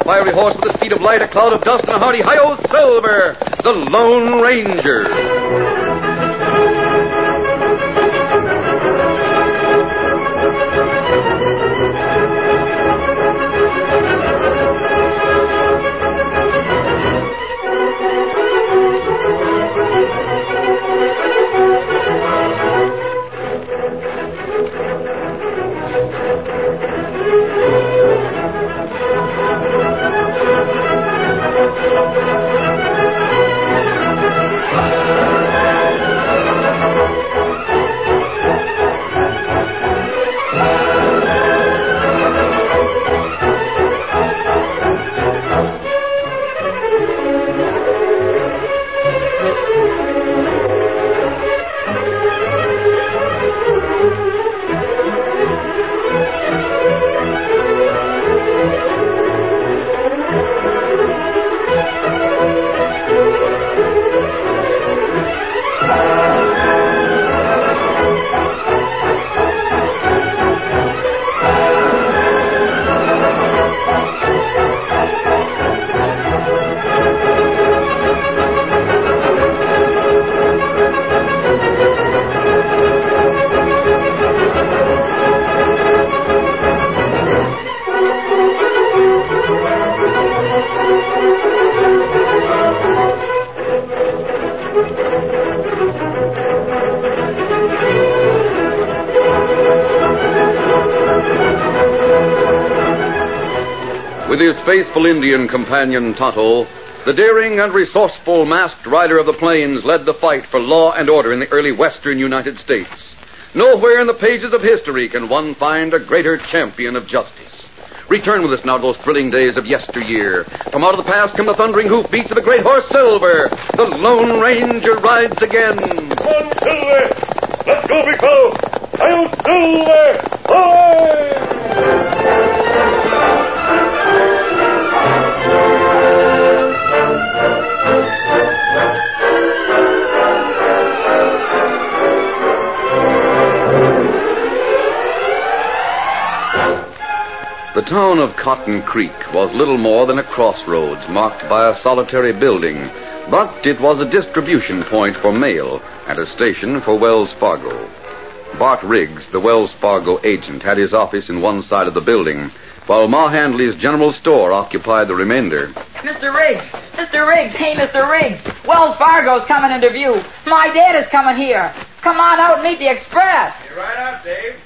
fiery horse with the speed of light, a cloud of dust, and a hearty hi-yo Silver, the Lone Ranger. With his faithful Indian companion Tonto, the daring and resourceful masked rider of the plains led the fight for law and order in the early western United States. Nowhere in the pages of history can one find a greater champion of justice. Return with us now to those thrilling days of yesteryear. From out of the past come the thundering hoofbeats of the great horse Silver. The Lone Ranger rides again. Come on, Silver! Let's go, big fellow! I'll Silver! Away! The town of Cotton Creek was little more than a crossroads marked by a solitary building, but it was a distribution point for mail and a station for Wells Fargo. Bart Riggs, the Wells Fargo agent, had his office in one side of the building, while Ma Handley's general store occupied the remainder. Mr. Riggs! Mr. Riggs! Hey, Mr. Riggs! Wells Fargo's coming into view. My dad is coming here. Come on out and meet the express. You're right out, Dave.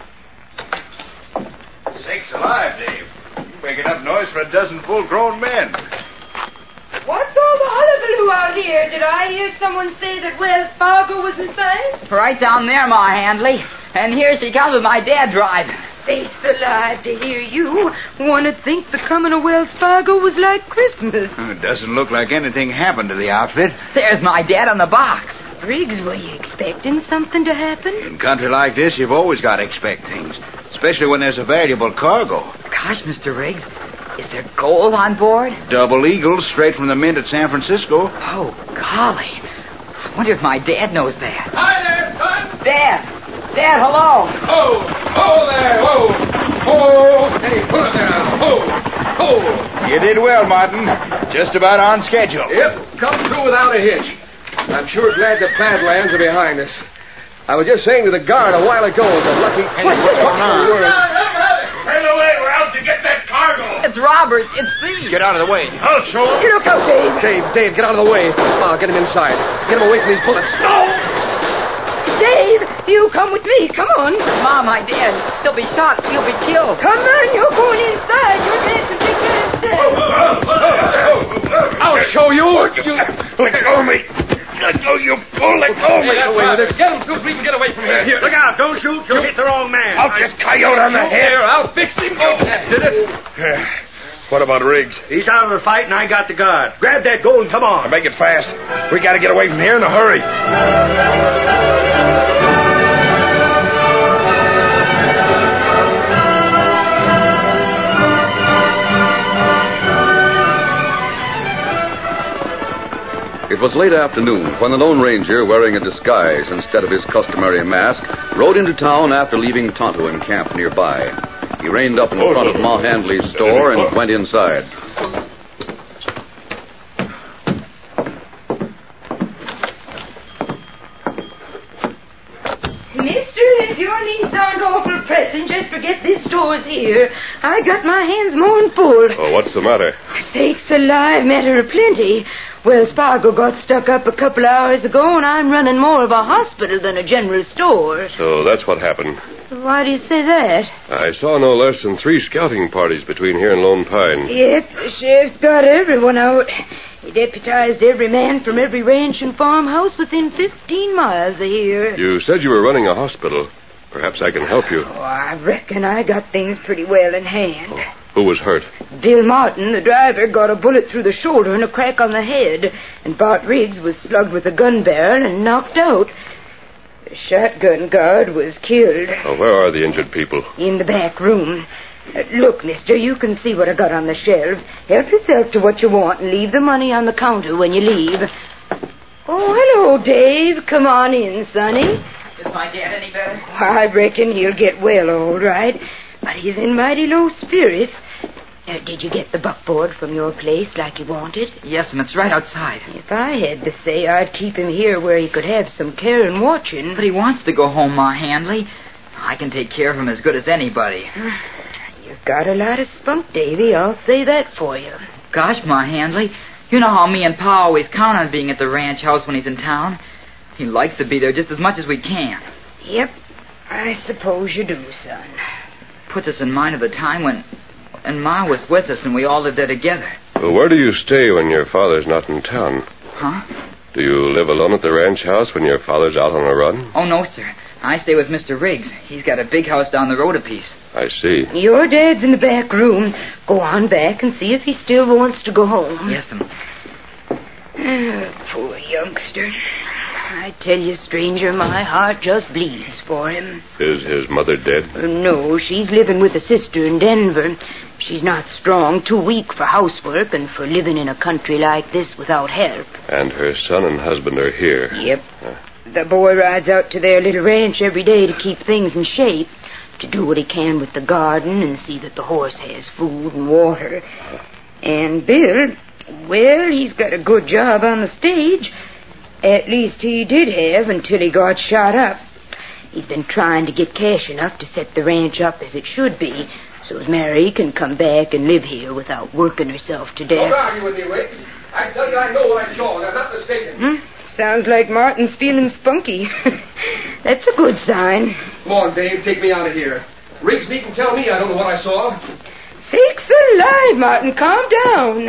Sakes alive, Dave. You make enough noise for a dozen full-grown men. What's all the hullabaloo out here? Did I hear someone say that Wells Fargo was in sight? Right down there, Ma Handley. And here she comes with my dad driving. Sakes alive to hear you. One would think the coming of Wells Fargo was like Christmas. It doesn't look like anything happened to the outfit. There's my dad on the box. Riggs, were you expecting something to happen? In country like this, you've always got to expect things, especially when there's a valuable cargo. Gosh, Mr. Riggs, is there gold on board? Double eagles straight from the mint at San Francisco. Oh, golly. I wonder if my dad knows that. Hi there, son! Dad, hello. Oh there, whoa! Oh, steady, pull it there. Oh. You did well, Martin. Just about on schedule. Yep, come through without a hitch. I'm sure glad the Badlands are behind us. I was just saying to the guard a while ago, the lucky... What's going on? Right away, we're out to get that cargo. It's robbers. It's thieves. Get out of the way. I'll show them. You look out, Dave. Dave, get out of the way. Get him inside. Get him away from these bullets. Dave, you come with me. Come on. Ma, my dad. He'll be shot. He'll be killed. Come on, you're going inside. Your dad's a big man. I'll show you. Let go of me. Let go, you fool. Let go of me. Get away with it. Get him so we can get away from here. Here. Look out, don't shoot. You'll hit the wrong man. I'll just coyote on the head. Here, I'll fix him. Did it? What about Riggs? He's out of the fight, and I got the guard. Grab that gold and come on. Make it fast. We got to get away from here in a hurry. It was late afternoon when the Lone Ranger, wearing a disguise instead of his customary mask, rode into town after leaving Tonto in camp nearby. He reined up in front of Ma Handley's store and went inside. depressing. Just forget this store's here. I got my hands more'n full. Oh, what's the matter? Sakes alive, matter of plenty. Wells Fargo got stuck up a couple hours ago, and I'm running more of a hospital than a general store. So that's what happened. Why do you say that? I saw no less than 3 scouting parties between here and Lone Pine. Yep, the sheriff's got everyone out. He deputized every man from every ranch and farmhouse within 15 miles of here. You said you were running a hospital. Perhaps I can help you. Oh, I reckon I got things pretty well in hand. Oh, who was hurt? Bill Martin, the driver, got a bullet through the shoulder and a crack on the head. And Bart Riggs was slugged with a gun barrel and knocked out. The shotgun guard was killed. Oh, where are the injured people? In the back room. Look, mister, you can see what I got on the shelves. Help yourself to what you want and leave the money on the counter when you leave. Oh, hello, Dave. Come on in, sonny. Is my dad any better? I reckon he'll get well, all right. But he's in mighty low spirits. Did you get the buckboard from your place like you wanted? Yes, and it's right outside. If I had the say, I'd keep him here where he could have some care and watching. But he wants to go home, Ma Handley. I can take care of him as good as anybody. You've got a lot of spunk, Davy. I'll say that for you. Gosh, Ma Handley, you know how me and Pa always count on being at the ranch house when he's in town. He likes to be there just as much as we can. Yep, I suppose you do, son. Puts us in mind of the time when Ma was with us and we all lived there together. Well, where do you stay when your father's not in town? Huh? Do you live alone at the ranch house when your father's out on a run? Oh, no, sir. I stay with Mr. Riggs. He's got a big house down the road a piece. I see. Your dad's in the back room. Go on back and see if he still wants to go home. Yes, ma'am. Poor youngster. I tell you, stranger, my heart just bleeds for him. Is his mother dead? No, she's living with a sister in Denver. She's not strong, too weak for housework and for living in a country like this without help. And her son and husband are here. Yep. The boy rides out to their little ranch every day to keep things in shape, to do what he can with the garden and see that the horse has food and water. And Bill, well, he's got a good job on the stage. At least he did have until he got shot up. He's been trying to get cash enough to set the ranch up as it should be, so as Mary can come back and live here without working herself to death. Don't argue with me, Rick. I tell you I know what I saw, and I'm not mistaken. Sounds like Martin's feeling spunky. That's a good sign. Come on, Dave, take me out of here. Riggs needn't tell me I don't know what I saw. Sakes alive, Martin, calm down.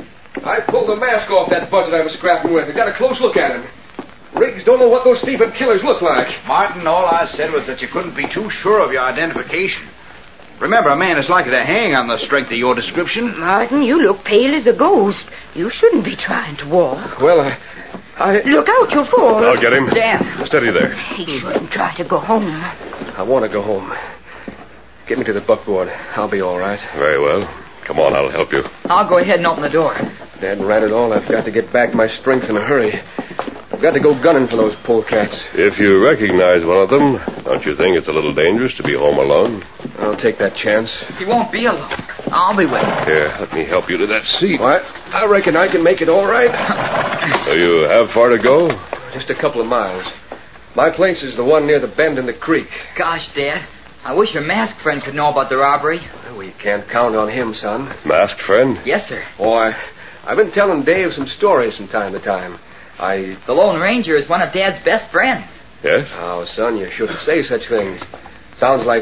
I pulled the mask off that buzzard I was scrapping with and got a close look at him. Riggs don't know what those thieving killers look like. Martin, all I said was that you couldn't be too sure of your identification. Remember, a man is likely to hang on the strength of your description. Martin, you look pale as a ghost. You shouldn't be trying to walk. Well, I... Look out, you'll fall. I'll get him. Dad. Steady there. He shouldn't try to go home. I want to go home. Get me to the buckboard. I'll be all right. Very well. Come on, I'll help you. I'll go ahead and open the door. Dad ran it all. I've got to get back my strength in a hurry. I've got to go gunning for those polecats. If you recognize one of them, don't you think it's a little dangerous to be home alone? I'll take that chance. He won't be alone. I'll be with him. Here, let me help you to that seat. What? I reckon I can make it all right. So you have far to go? Just a couple of miles. My place is the one near the bend in the creek. Gosh, Dad, I wish your masked friend could know about the robbery. We can't count on him, son. Masked friend? Yes, sir. Oh, I've been telling Dave some stories from time to time. The Lone Ranger is one of Dad's best friends. Yes? Oh, son, you shouldn't say such things. Sounds like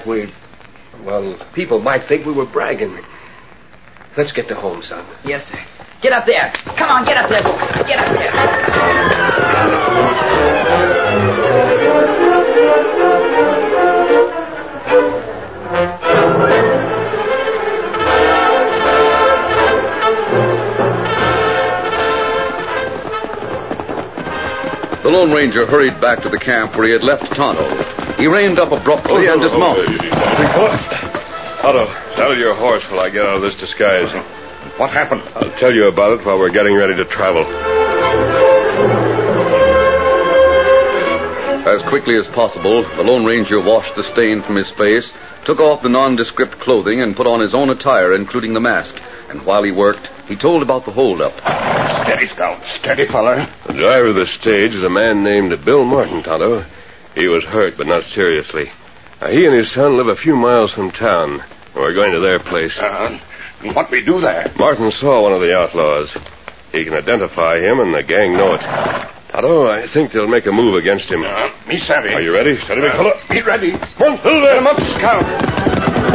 people might think we were bragging. Let's get to home, son. Yes, sir. Get up there. Come on, get up there, boy. Get up there. The Lone Ranger hurried back to the camp where he had left Tonto. He reined up abruptly and dismounted. Tonto, saddle your horse while I get out of this disguise. What happened? I'll tell you about it while we're getting ready to travel. As quickly as possible, the Lone Ranger washed the stain from his face, took off the nondescript clothing, and put on his own attire, including the mask. And while he worked, he told about the holdup. Steady, Scout. Steady, feller. The driver of the stage is a man named Bill Martin, Tonto. He was hurt, but not seriously. He and his son live a few miles from town. We're going to their place. What we do there? Martin saw one of the outlaws. He can identify him, and the gang know it. Tonto, I think they'll make a move against him. Me savvy. Are you ready? Steady, big fella. Me ready. Come on, Silver. Get him up, Scout.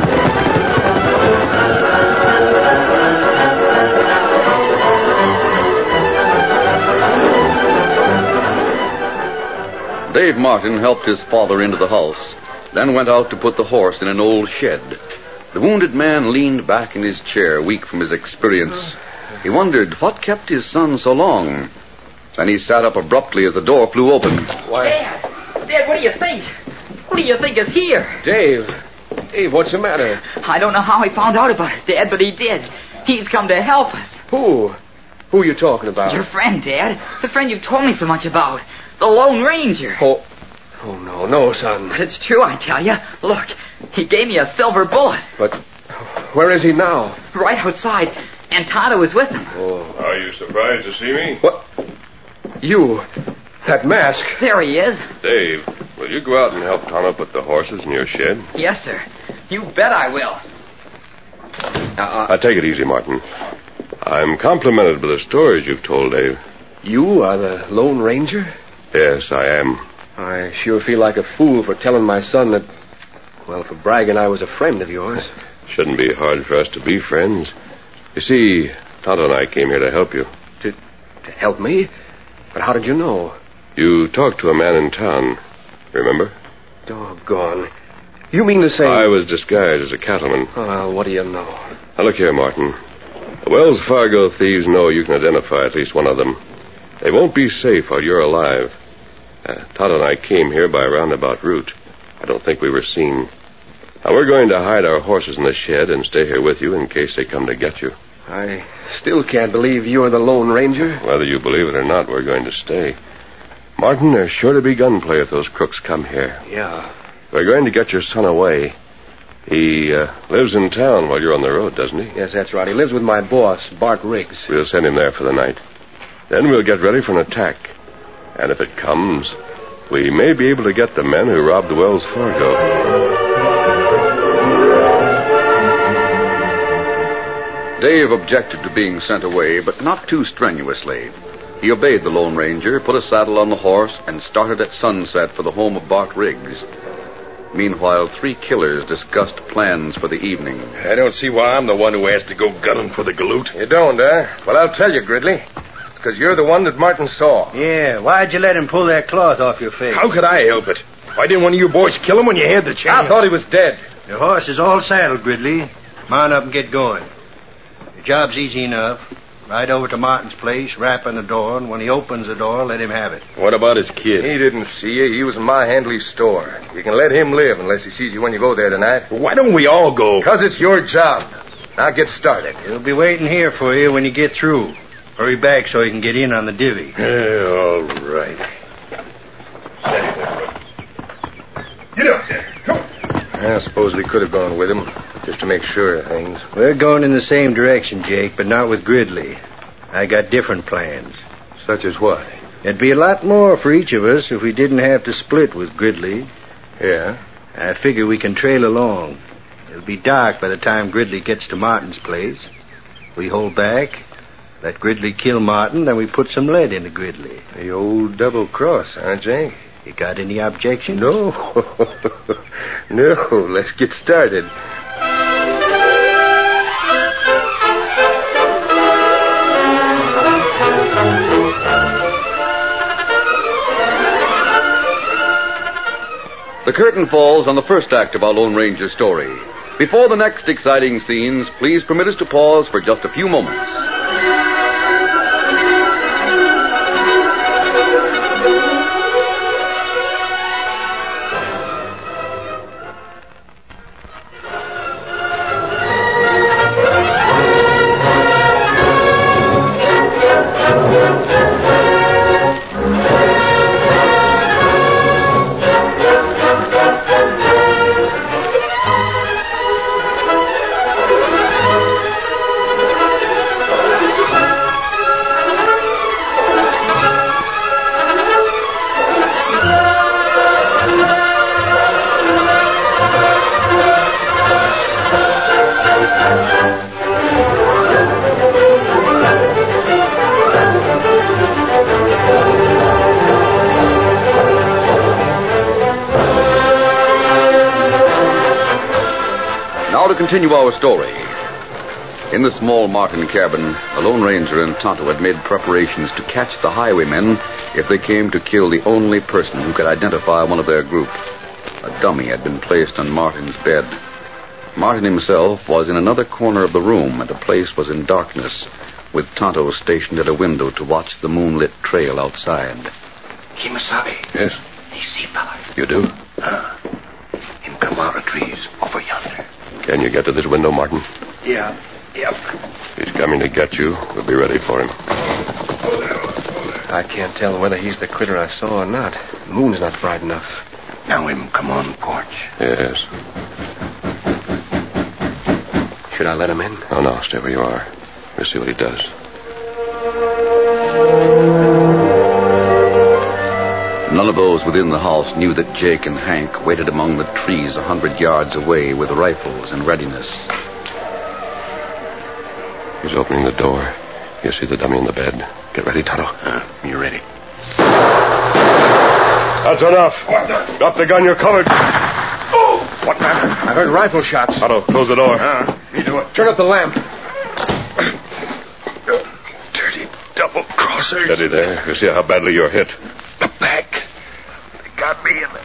Dave Martin helped his father into the house, then went out to put the horse in an old shed. The wounded man leaned back in his chair, weak from his experience. He wondered what kept his son so long. Then he sat up abruptly as the door flew open. Dad, what do you think? Who do you think is here? Dave, what's the matter? I don't know how he found out about it, Dad, but he did. He's come to help us. Who? Who are you talking about? Your friend, Dad. The friend you've told me so much about. The Lone Ranger. Oh, no, son. But it's true, I tell you. Look, he gave me a silver bullet. But where is he now? Right outside. And Tonto was with him. Oh. Are you surprised to see me? What? You? That mask? There he is. Dave, will you go out and help Tonto put the horses in your shed? Yes, sir. You bet I will. Now, take it easy, Martin. I'm complimented by the stories you've told, Dave. You are the Lone Ranger? Yes, I am. I sure feel like a fool for telling my son that, for bragging I was a friend of yours. Shouldn't be hard for us to be friends. You see, Tonto and I came here to help you. To help me? But how did you know? You talked to a man in town, remember? Doggone. You mean to say... I was disguised as a cattleman. Well, what do you know? Now, look here, Martin. The Wells Fargo thieves know you can identify at least one of them. They won't be safe while you're alive. Tonto and I came here by a roundabout route. I don't think we were seen. Now, we're going to hide our horses in the shed and stay here with you in case they come to get you. I still can't believe you're the Lone Ranger. Whether you believe it or not, we're going to stay. Martin, there's sure to be gunplay if those crooks come here. Yeah. We're going to get your son away. He lives in town while you're on the road, doesn't he? Yes, that's right. He lives with my boss, Bart Riggs. We'll send him there for the night. Then we'll get ready for an attack. And if it comes, we may be able to get the men who robbed Wells Fargo. Dave objected to being sent away, but not too strenuously. He obeyed the Lone Ranger, put a saddle on the horse, and started at sunset for the home of Bart Riggs. Meanwhile, 3 killers discussed plans for the evening. I don't see why I'm the one who has to go gunning for the galoot. You don't, Well, I'll tell you, Gridley. It's because you're the one that Martin saw. Yeah, why'd you let him pull that cloth off your face? How could I help it? Why didn't one of you boys kill him when you had the chance? I thought he was dead. Your horse is all saddled, Gridley. Mount up and get going. The job's easy enough. Ride over to Martin's place, rap on the door, and when he opens the door, let him have it. What about his kid? He didn't see you. He was in my Handley's store. You can let him live unless he sees you when you go there tonight. Why don't we all go? Because it's your job. Now get started. He'll be waiting here for you when you get through. Hurry back so he can get in on the divvy. All right. Get up there. Come. I suppose we could have gone with him, just to make sure of things. We're going in the same direction, Jake, but not with Gridley. I got different plans. Such as what? There'd be a lot more for each of us if we didn't have to split with Gridley. Yeah? I figure we can trail along. It'll be dark by the time Gridley gets to Martin's place. We hold back, let Gridley kill Martin, then we put some lead into Gridley. The old double cross, huh, Jake? You got any objections? No. No, let's get started. The curtain falls on the first act of our Lone Ranger story. Before the next exciting scenes, please permit us to pause for just a few moments. continue our story. In the small Martin cabin, the Lone Ranger and Tonto had made preparations to catch the highwaymen if they came to kill the only person who could identify one of their group. A dummy had been placed on Martin's bed. Martin himself was in another corner of the room, and the place was in darkness, with Tonto stationed at a window to watch the moonlit trail outside. Kimasabi. Yes? He see fella. You do? Him come out of trees over yonder. Can you get to this window, Martin? Yeah. Yep. He's coming to get you. We'll be ready for him. I can't tell whether he's the critter I saw or not. The moon's not bright enough. Now him come on porch. Yes. Should I let him in? Oh, no. Stay where you are. We'll see what he does. None of those within the house knew that Jake and Hank waited among the trees 100 yards away with rifles in readiness. He's opening the door. You see the dummy in the bed. Get ready, Tonto. You ready? That's enough. Drop the gun, you're covered. Oh! What matter? I heard rifle shots. Tonto, close the door. Me do it. Turn up the lamp. Dirty double crossers. Steady there. You see how badly you're hit. The back. They got me in the...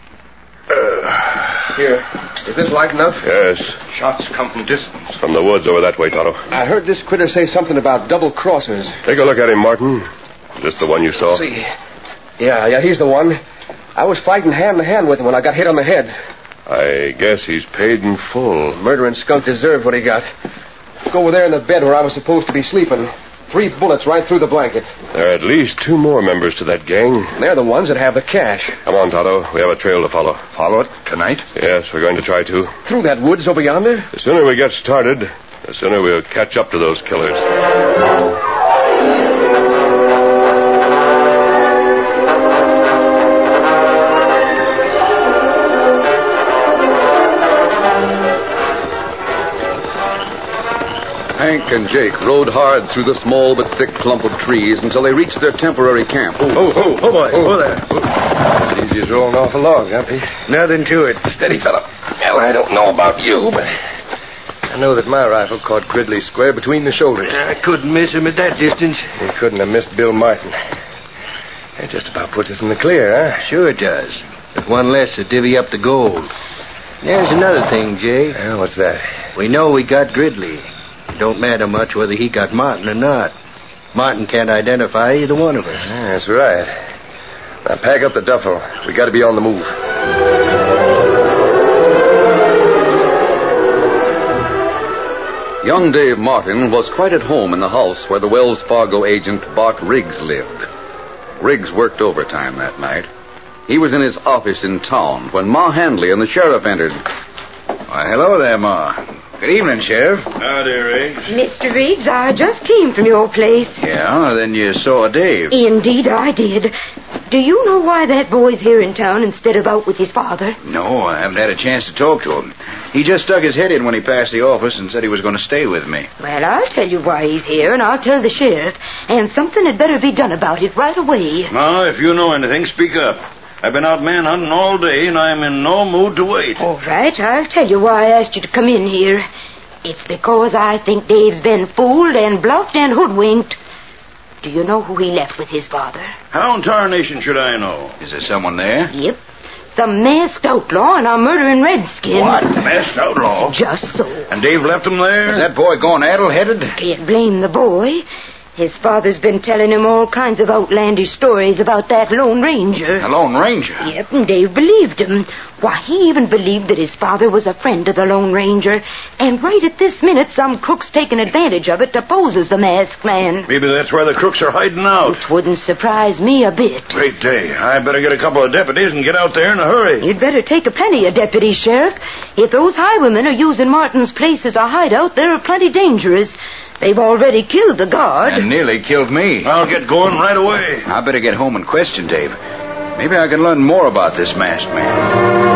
Here. Is this light enough? Yes. Shots come from distance. From the woods over that way, Tonto. I heard this critter say something about double crossers. Take a look at him, Martin. Is this the one you saw? See. Yeah, he's the one. I was fighting hand to hand with him when I got hit on the head. I guess he's paid in full. Murdering skunk deserved what he got. Look over there in the bed where I was supposed to be sleeping. 3 bullets right through the blanket. There are at least 2 more members to that gang. They're the ones that have the cash. Come on, Tonto. We have a trail to follow. Follow it tonight? Yes, we're going to try to. Through that woods over yonder? The sooner we get started, the sooner we'll catch up to those killers. Hank and Jake rode hard through the small but thick clump of trees until they reached their temporary camp. Oh, boy. Oh, there. Easy as rolling off a log, huh, Pete? Nothing to it. Steady, fella. Well, I don't know about you, but I know that my rifle caught Gridley square between the shoulders. I couldn't miss him at that distance. You couldn't have missed Bill Martin. That just about puts us in the clear, huh? Sure it does. But one less to divvy up the gold. There's another thing, Jay. Well, what's that? We know we got Gridley. It don't matter much whether he got Martin or not. Martin can't identify either one of us. Yeah, that's right. Now, pack up the duffel. We got to be on the move. Young Dave Martin was quite at home in the house where the Wells Fargo agent Bart Riggs lived. Riggs worked overtime that night. He was in his office in town when Ma Handley and the sheriff entered. Why, hello there, Ma. Good evening, Sheriff. Howdy, Riggs. Mr. Riggs, I just came from your place. Yeah, then you saw Dave. Indeed, I did. Do you know why that boy's here in town instead of out with his father? No, I haven't had a chance to talk to him. He just stuck his head in when he passed the office and said he was going to stay with me. Well, I'll tell you why he's here, and I'll tell the sheriff. And something had better be done about it right away. Ma, if you know anything, speak up. I've been out manhunting all day, and I'm in no mood to wait. All right, I'll tell you why I asked you to come in here. It's because I think Dave's been fooled and bluffed and hoodwinked. Do you know who he left with his father? How in tarnation should I know? Is there someone there? Yep. Some masked outlaw and a murdering redskin. What? Masked outlaw? Just so. And Dave left him there? Is that boy going addle-headed? Can't blame the boy. His father's been telling him all kinds of outlandish stories about that Lone Ranger. The Lone Ranger? Yep, and Dave believed him. Why, he even believed that his father was a friend of the Lone Ranger. And right at this minute, some crook's taking advantage of it to pose as the masked man. Maybe that's where the crooks are hiding out. It wouldn't surprise me a bit. Great day. I better get a couple of deputies and get out there in a hurry. You'd better take a plenty of deputies, Sheriff. If those highwaymen are using Martin's place as a hideout, they're plenty dangerous. They've already killed the guard. And nearly killed me. I'll get going right away. I better get home and question Dave. Maybe I can learn more about this masked man.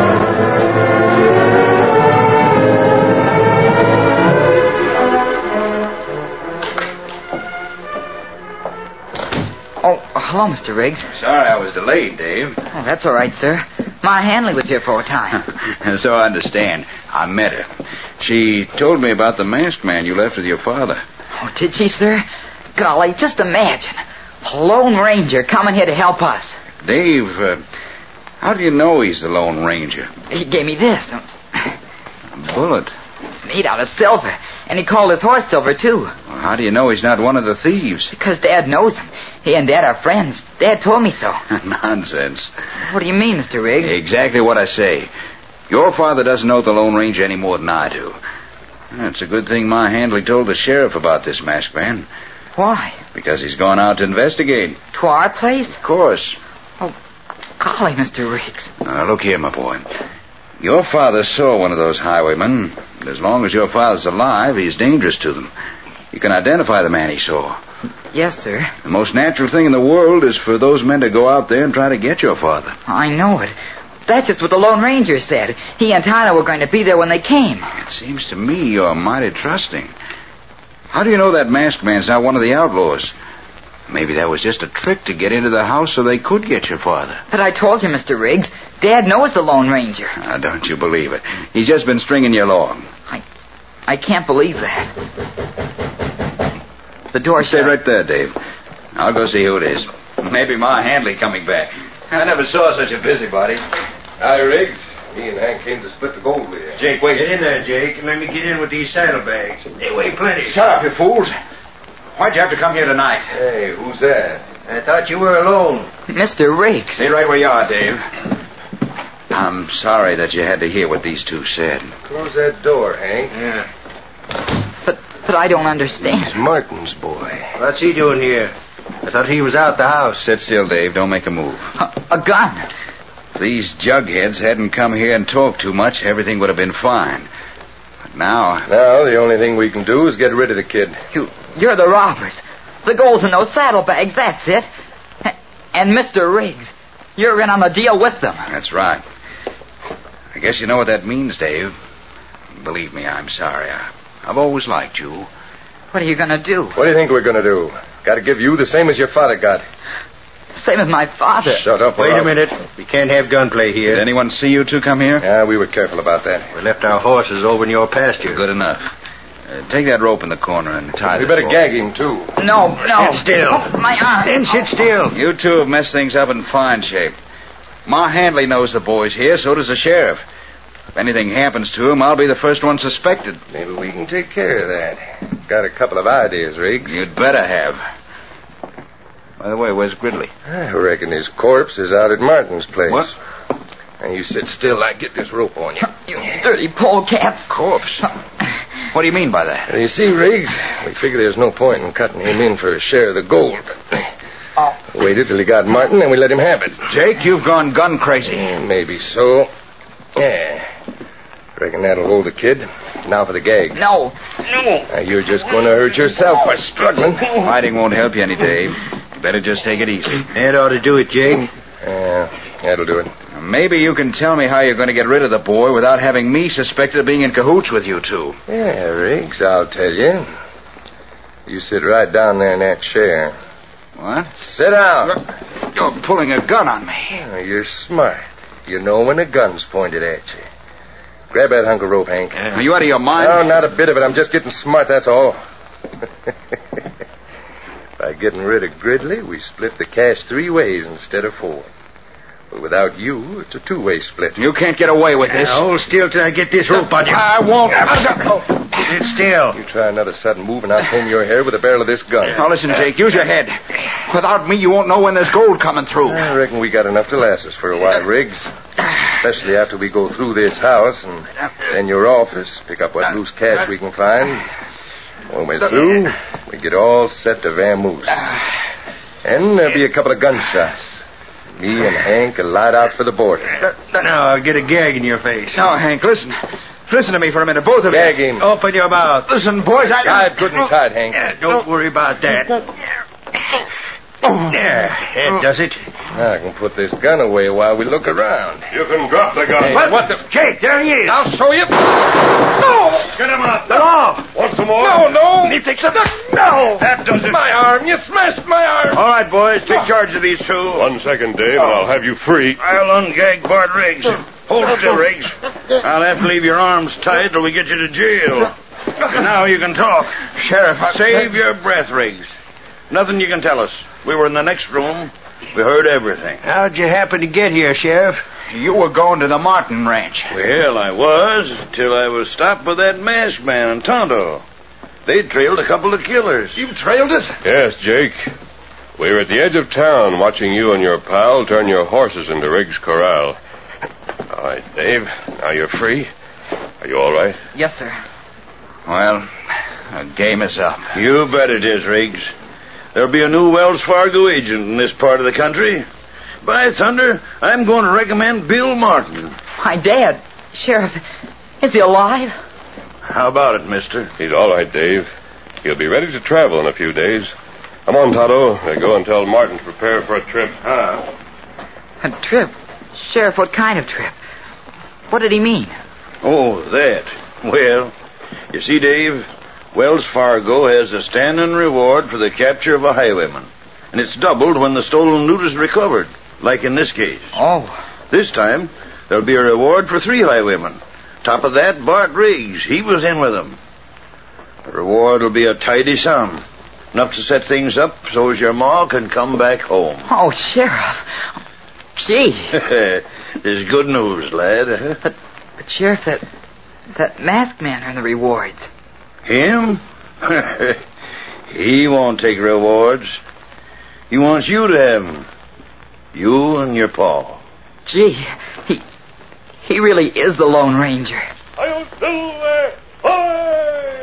Oh, hello, Mr. Riggs. Sorry I was delayed, Dave. Oh, that's all right, sir. Ma Handley was here for a time. So I understand. I met her. She told me about the masked man you left with your father. Oh, did she, sir? Golly, just imagine. A Lone Ranger coming here to help us. Dave, how do you know he's the Lone Ranger? He gave me this. A bullet. It's made out of silver. And he called his horse Silver, too. Well, how do you know he's not one of the thieves? Because Dad knows him. He and Dad are friends. Dad told me so. Nonsense. What do you mean, Mr. Riggs? Exactly what I say. Your father doesn't know the Lone Ranger any more than I do. It's a good thing Ma Handley told the sheriff about this masked man. Why? Because he's gone out to investigate. To our place? Of course. Oh, golly, Mr. Riggs. Now, look here, my boy. Your father saw one of those highwaymen. As long as your father's alive, he's dangerous to them. You can identify the man he saw. Yes, sir. The most natural thing in the world is for those men to go out there and try to get your father. I know it. That's just what the Lone Ranger said. He and Tonto were going to be there when they came. It seems to me you're mighty trusting. How do you know that masked man's not one of the outlaws? Maybe that was just a trick to get into the house so they could get your father. But I told you, Mr. Riggs, Dad knows the Lone Ranger. Now, don't you believe it. He's just been stringing you along. I can't believe that. The door Stay shut. right there, Dave. I'll go see who it is. Maybe Ma Handley coming back. I never saw such a busybody. Hi, Riggs. Me and Hank came to split the gold with you. Jake, wait. Get in there, Jake, and let me get in with these saddlebags. They weigh plenty. Shut up, you fools. Why'd you have to come here tonight? Hey, who's that? I thought you were alone. Mr. Riggs. Stay right where you are, Dave. I'm sorry that you had to hear what these two said. Close that door, Hank. Yeah. But I don't understand. It's Martin's boy. What's he doing here? I thought he was out the house. Sit still, Dave. Don't make a move. A gun. If these jugheads hadn't come here and talked too much, everything would have been fine. But now... Now, the only thing we can do is get rid of the kid. You're the robbers. The gold's in those saddlebags, that's it. And Mr. Riggs, you're in on the deal with them. That's right. I guess you know what that means, Dave. Believe me, I'm sorry. I've always liked you. What are you going to do? What do you think we're going to do? Got to give you the same as your father got. Same as my father. Shut up. Wait a minute. We can't have gunplay here. Did anyone see you two come here? Yeah, we were careful about that. We left our horses over in your pasture. Good enough. Take that rope in the corner and tie We this better boy. gag him, too. No. Sit still. Oh, my arm. Then sit still. You two have messed things up in fine shape. Ma Handley knows the boy's here, so does the sheriff. If anything happens to him, I'll be the first one suspected. Maybe we can take care of that. Got a couple of ideas, Riggs. You'd better have. By the way, where's Gridley? I reckon his corpse is out at Martin's place. What? And you sit still, I get this rope on you. You dirty polecats. Corpse? What do you mean by that? And you see, Riggs, we figure there's no point in cutting him in for a share of the gold. Oh. Waited till he got Martin, and we let him have it. Jake, you've gone gun crazy. Maybe so. Yeah. Reckon that'll hold the kid. Now for the gag. No. Now, you're just going to hurt yourself by struggling. Fighting won't help you any, Dave. Better just take it easy. That ought to do it, Jake. Yeah, that'll do it. Maybe you can tell me how you're going to get rid of the boy without having me suspected of being in cahoots with you two. Yeah, Riggs, I'll tell you. You sit right down there in that chair. What? Sit down. You're pulling a gun on me. Oh, you're smart. You know when a gun's pointed at you. Grab that hunk of rope, Hank. Are you out of your mind? No, not a bit of it. I'm just getting smart, that's all. By getting rid of Gridley, we split the cash 3 ways instead of 4. But without you, it's a 2-way split. You can't get away with this. Hold still till I get this rope on you. I won't. Sit still. You try another sudden move and I'll comb your hair with the barrel of this gun. Now listen, Jake, use your head. Without me, you won't know when there's gold coming through. I reckon we got enough to last us for a while, Riggs. Especially after we go through this house and then your office, pick up what loose cash we can find. When we're through, we get all set to vamoose. And there'll be a couple of gunshots. Me and Hank will light out for the border. Now I'll get a gag in your face. Now, Hank, listen. Listen to me for a minute, both of you. Gag him. Open your mouth. Listen, boys, Tied good and tight, Hank. Don't worry about that. There, that does it. Now I can put this gun away while we look around. You can drop the gun. Hey, what the... Jake, there he is. I'll show you. No! Get him out. The law. Want some more? No! He thinks of the... No! That does it. My arm! arm. You smashed my arm. All right, boys, take charge of these two. 1 second, Dave, and I'll have you free. I'll ungag Bart Riggs. Hold still, Riggs. I'll have to leave your arms tied till we get you to jail. And now you can talk. Sheriff, Save your breath, Riggs. Nothing you can tell us. We were in the next room. We heard everything. How'd you happen to get here, Sheriff? You were going to the Martin Ranch. Well, I was, till I was stopped by that masked man and Tonto. They'd trailed a couple of killers. You trailed us? Yes, Jake. We were at the edge of town watching you and your pal turn your horses into Riggs' corral. All right, Dave, now you're free. Are you all right? Yes, sir. Well, the game is up. You bet it is, Riggs. There'll be a new Wells Fargo agent in this part of the country. By thunder, I'm going to recommend Bill Martin. My dad. Sheriff, is he alive? How about it, mister? He's all right, Dave. He'll be ready to travel in a few days. Come on, Tonto. Go and tell Martin to prepare for a trip. A trip? Sheriff, what kind of trip? What did he mean? Oh, that. Well, you see, Dave, Wells Fargo has a standing reward for the capture of a highwayman. And it's doubled when the stolen loot is recovered, like in this case. Oh. This time, there'll be a reward for 3 highwaymen. Top of that, Bart Riggs. He was in with them. The reward will be a tidy sum. Enough to set things up so as your ma can come back home. Oh, Sheriff. Gee. This is good news, lad. But Sheriff, that masked man earned the rewards. Him? He won't take rewards. He wants you to have them. You and your pa. Gee, he really is the Lone Ranger. I'll Silver! Hoy!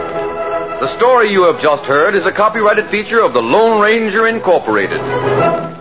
The story you have just heard is a copyrighted feature of the Lone Ranger Incorporated.